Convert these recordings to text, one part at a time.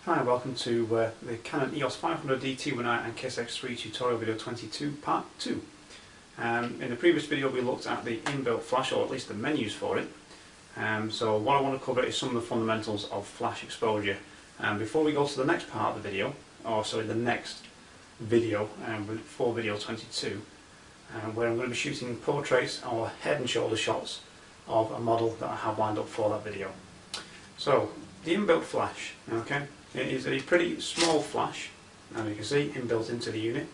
Hi, welcome to the Canon EOS 500D T1i and KSX3 tutorial video 22 part 2. In the previous video we looked at the inbuilt flash, or at least the menus for it. So what I want to cover is some of the fundamentals of flash exposure. Before we go to the next part of the video, or sorry, the next video for video 22, where I'm going to be shooting portraits or head and shoulder shots of a model that I have lined up for that video. So, the inbuilt flash, okay, it is a pretty small flash, as you can see, inbuilt into the unit.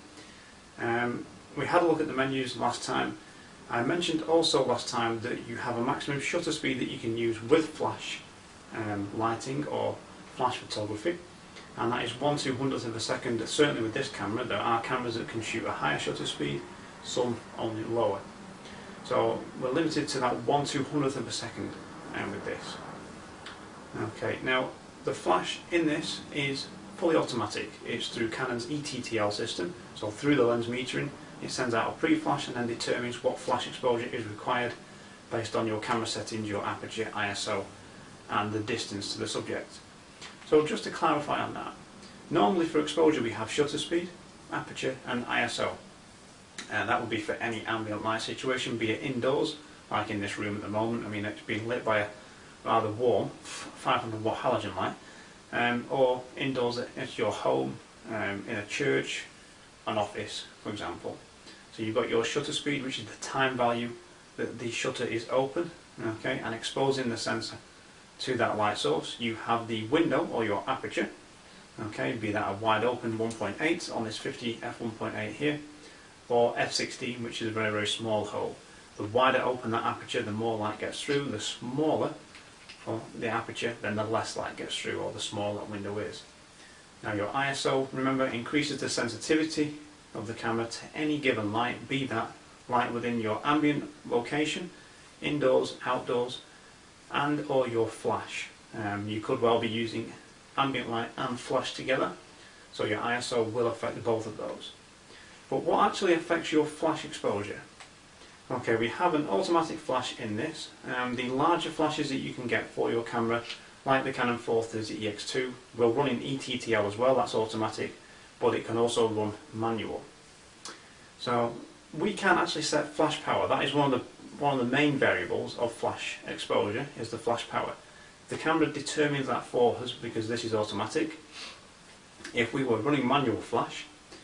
We had a look at the menus last time. I mentioned also last time that you have a maximum shutter speed that you can use with flash lighting or flash photography, and that is 1/200th of a second. Certainly with this camera. There are cameras that can shoot a higher shutter speed, some only lower. So we're limited to that 1/200th of a second with this. Okay, now the flash in this is fully automatic. It's through Canon's ETTL system, so through the lens metering it sends out a pre-flash and then determines what flash exposure is required based on your camera settings, your aperture, ISO and the distance to the subject. So just to clarify on that, normally for exposure we have shutter speed, aperture and ISO, and that would be for any ambient light situation, be it indoors like in this room at the moment. I mean, it's being lit by a rather warm 500 watt halogen light, or indoors at your home, in a church, an office for example. So you've got your shutter speed, which is the time value that the shutter is open, okay, and exposing the sensor to that light source. You have the window or your aperture, okay, be that a wide open 1.8 on this 50 f1.8 here, or f16, which is a very small hole. The wider open that aperture, the more light gets through. The smaller for the aperture, then the less light gets through, or the smaller that window is. Now your ISO, remember, increases the sensitivity of the camera to any given light, be that light within your ambient location, indoors, outdoors, and or your flash. You could well be using ambient light and flash together, so your ISO will affect both of those. But what actually affects your flash exposure? Okay, we have an automatic flash in this. The larger flashes that you can get for your camera, like the Canon 430EX2, will run in ETTL as well. That's automatic, but it can also run manual. So we can actually set flash power. That is one of the main variables of flash exposure, is the flash power. The camera determines that for us because this is automatic. If we were running manual flash,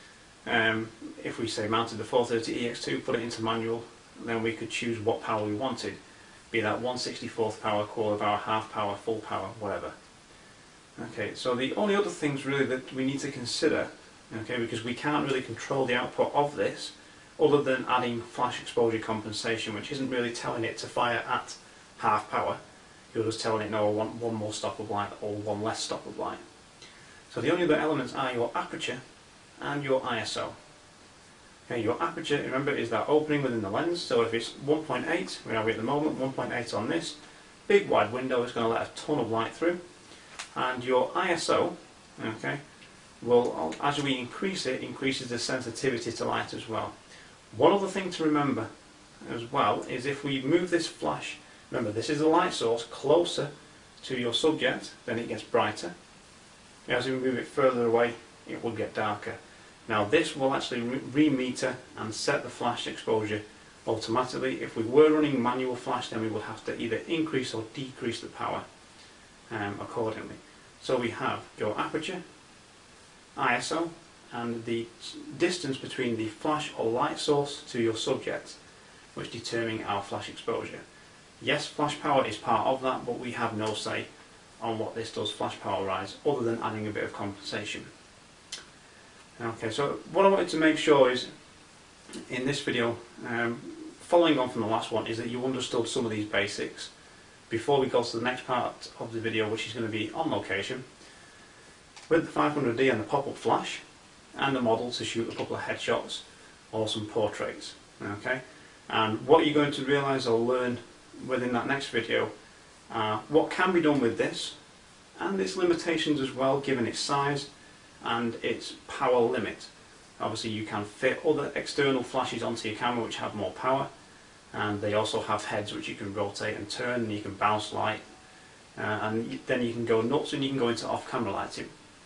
if we say mounted the 430EX2, put it into manual, then we could choose what power we wanted, be that 1/64th power, quarter power, half power, full power, whatever. Okay, so the only other things really that we need to consider, okay, because we can't really control the output of this other than adding flash exposure compensation, which isn't really telling it to fire at half power. You're just telling it, no, I want one more stop of light or one less stop of light. So the only other elements are your aperture and your ISO. Okay, your aperture, remember, is that opening within the lens. So if it's 1.8, where are we at the moment, 1.8 on this, big wide window is going to let a ton of light through. And your ISO, okay, will, as we increase it, increases the sensitivity to light as well. One other thing to remember as well is if we move this flash, remember this is the light source, closer to your subject, then it gets brighter. As we move it further away, it will get darker. Now this will actually re-meter and set the flash exposure automatically. If we were running manual flash, then we would have to either increase or decrease the power accordingly. So we have your aperture, ISO, and the distance between the flash or light source to your subject, which determine our flash exposure. Yes, flash power is part of that, but we have no say on what this does flash power wise, other than adding a bit of compensation. Okay, so what I wanted to make sure is, in this video, following on from the last one, is that you understood some of these basics before we go to the next part of the video, which is going to be on location with the 500D and the pop-up flash and the model to shoot a couple of headshots or some portraits. Okay, and what you're going to realise or learn within that next video are what can be done with this and its limitations as well, given its size and its power limit. Obviously you can fit other external flashes onto your camera which have more power, and they also have heads which you can rotate and turn, and you can bounce light, and then you can go nuts and you can go into off-camera lighting.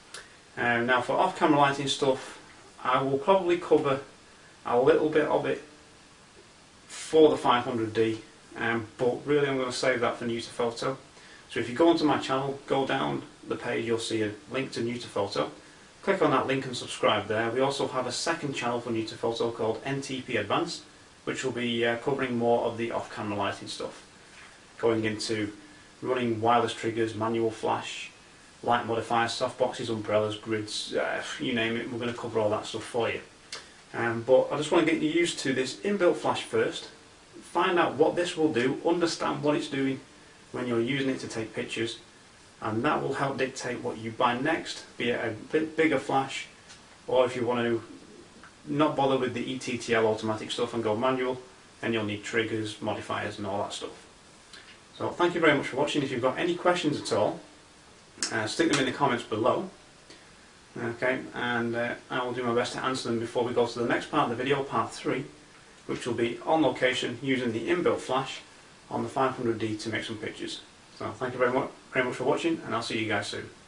Now for off-camera lighting stuff, I will probably cover a little bit of it for the 500D, but really I'm going to save that for Nutaphoto. So if you go onto my channel, go down the page, you'll see a link to Nutaphoto. Click on that link and subscribe there. We also have a second channel for Nutaphoto called NTP Advanced, which will be covering more of the off-camera lighting stuff, going into running wireless triggers, manual flash, light modifiers, softboxes, umbrellas, grids, you name it. We're going to cover all that stuff for you. But I just want to get you used to this inbuilt flash first, find out what this will do, understand what it's doing when you're using it to take pictures, and that will help dictate what you buy next, be it a bit bigger flash, or if you want to not bother with the ETTL automatic stuff and go manual, then you'll need triggers, modifiers and all that stuff. So thank you very much for watching. If you've got any questions at all, stick them in the comments below. Okay, and I will do my best to answer them before we go to the next part of the video, part 3, which will be on location using the inbuilt flash on the 500D to make some pictures. So thank you very much for watching, and I'll see you guys soon.